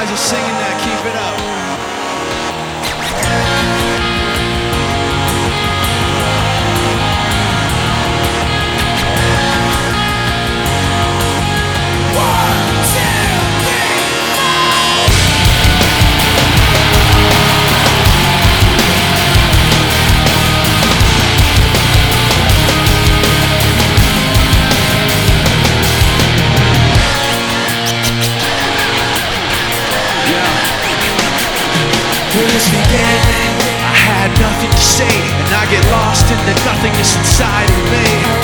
guys are singing that. Keep it up. When this began, I had nothing to say, and I get lost in the nothingness inside of me.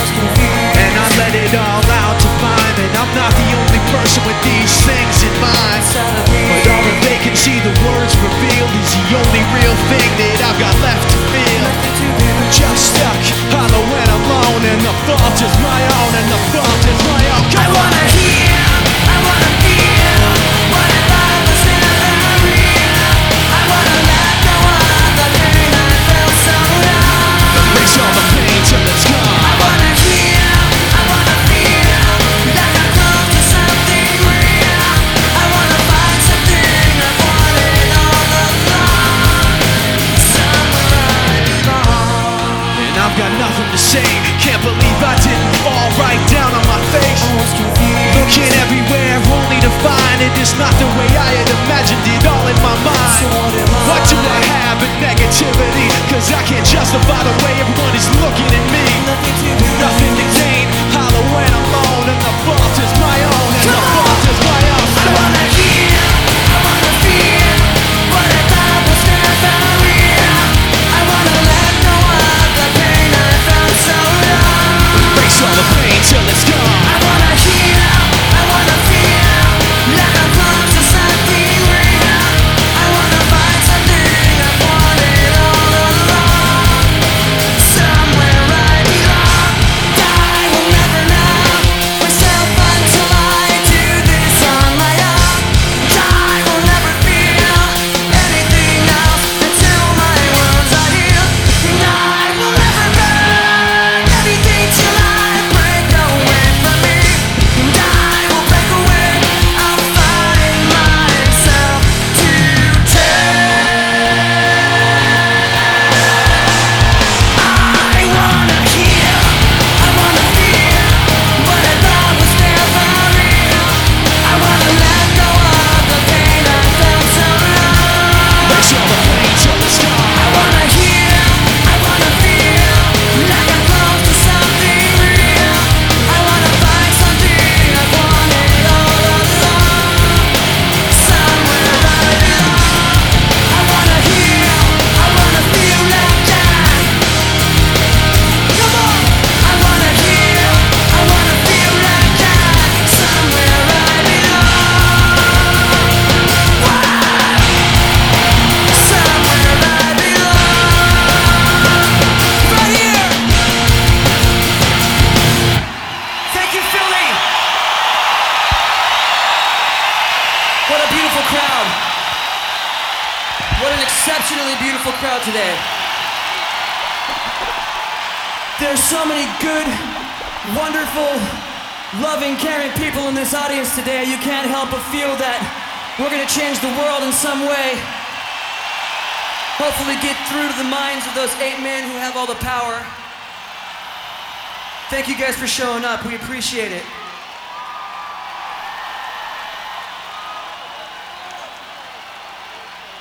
And I let it all out to find that I'm not the only person with these things in mind. But all the vacancy, the words revealed, is the only real thing that I've got left to feel. Just stuck, hollow and alone, and the fault is my own, and the fault is my own. I wanna hear, I wanna feel what if I was never real. I wanna let go of the pain I felt so long. Erase all the pain till it's gone. I wanna hear, I wanna feel like I'm close to something real. I wanna find something I've wanted all along, somewhere I belong. And I've got nothing to say. Can't believe I didn't fall right down on my face. Looking everywhere only to find it is not the way I had imagined it all in my mind. What do I have but negativity? Cause I can't justify the way everyone is looking at me. Nothing to gain, hollow and alone, and the fault is my own, and the fault is my own. I wanna hear, I wanna feel what if I was never real. I wanna let go of the pain I felt so long. Erase all the pain till it's gone. I wanna hear, I wanna feel like I'm close to something real. I wanna find something I've wanted all along, somewhere I belong. I will never know myself until I do this on my own. I will never feel anything else until my wounds are healed. I will never burn anything till I break away from me. I will break away. I'll find myself to turn. I wanna hear, I wanna feel what if I was never real. I wanna let go of the pain I felt so long. Erase all the pain till it's gone. I wanna hear, I wanna feel like I'm close to something real. I wanna find something I've wanted all along, somewhere I belong. I wanna hear, I wanna feel like that. Come on! I wanna hear, I wanna feel like that, somewhere I belong. Somewhere I belong. Right here. Thank you, Philly. What a beautiful crowd. What an exceptionally beautiful crowd today. There's so many good, wonderful, loving, caring people in this audience today. You can't help but feel that we're gonna change the world in some way. Hopefully get through to the minds of those 8 men who have all the power. Thank you guys for showing up. We appreciate it.